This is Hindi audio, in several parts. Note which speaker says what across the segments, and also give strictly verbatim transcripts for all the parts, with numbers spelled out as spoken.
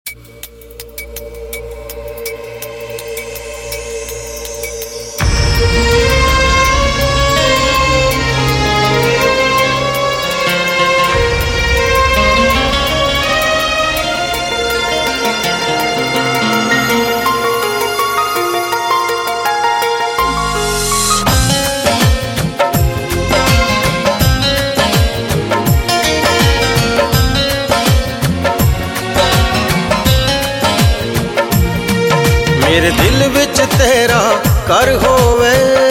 Speaker 1: मेरे दिल विच तेरा घर होवे,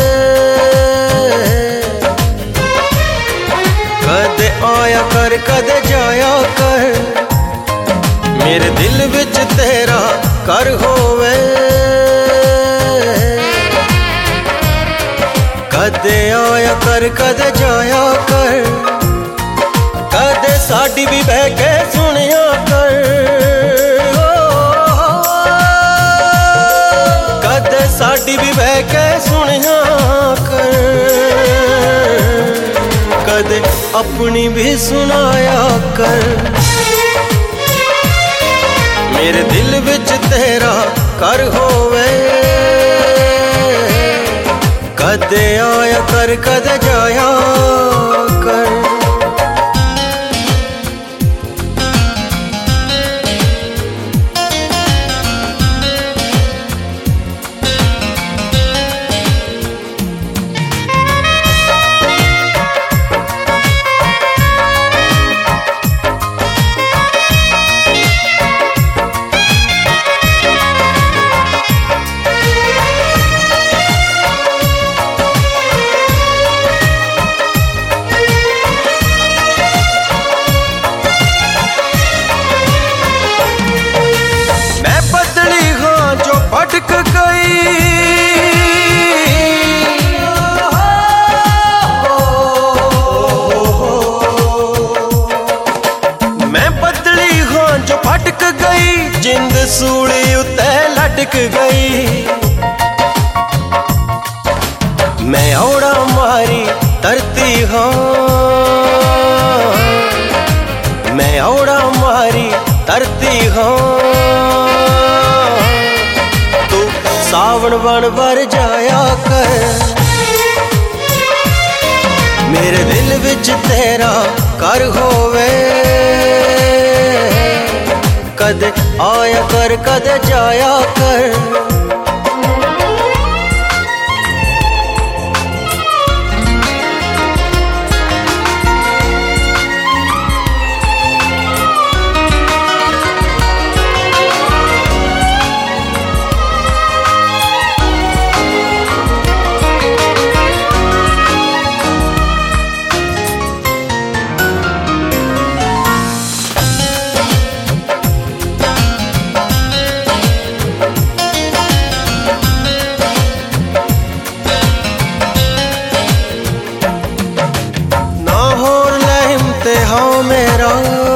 Speaker 1: कदे आया कर कदे जाया कर। मेरे दिल विच तेरा घर होवे, कदे आया कर कदे जाया कर। कदे साडी भी बह के सुनिया कर, साडी भी बह के सुनिया कर। कदे अपनी भी सुनाया कर। मेरे दिल विच तेरा घर होवे, कदे आया कर कदे जाया कर। भटक गई मैं बदली हाँ जो भटक गई, जिंद सूली उते लटक गई। मैं औड़ा मारी तरती हाँ, मैं औड़ा मारी तरती हाँ। सावन बन बर जाया कर। मेरे दिल विच तेरा घर होवे, कदे आया कर कदे जाया कर। हाँ मेरा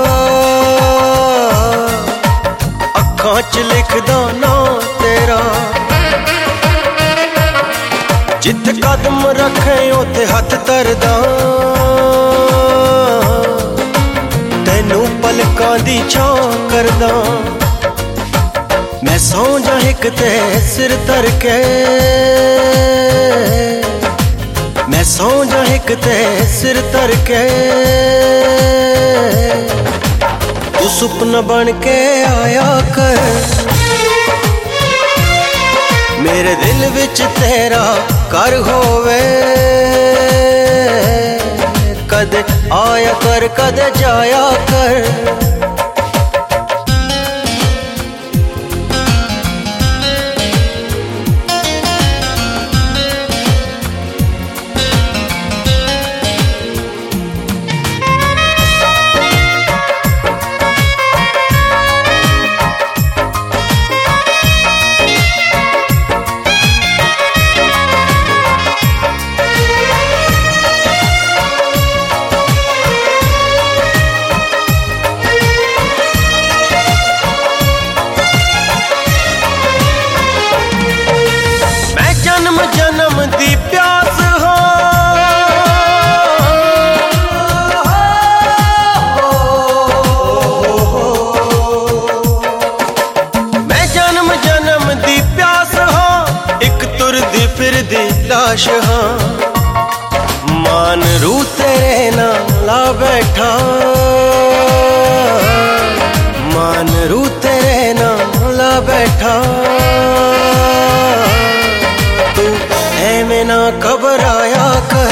Speaker 1: अखां च लिखदा ना तेरा, जिथे कदम रखे उथे हथ धरदा। तैनू पलकां दी छां करदा, मैं सौ जा हिक ते सिर धर के। मैं सौ जा हिक ते सिर धर के। तू सुपना बन के आया कर। मेरे दिल विच तेरा घर होवे, कदे आया कर कदे जाया कर। जन्म दी प्यास हो, तलाश हाँ, मान रू तेरे नाम ला बैठा, मान रू तेरे नाम ला बैठा। तू ऐਵੇਂ ना घबराया कर,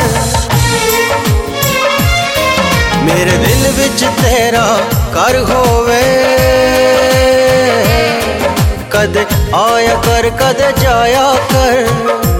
Speaker 1: मेरे दिल विच तेरा घर होवे, कद आया कर कद जाया कर।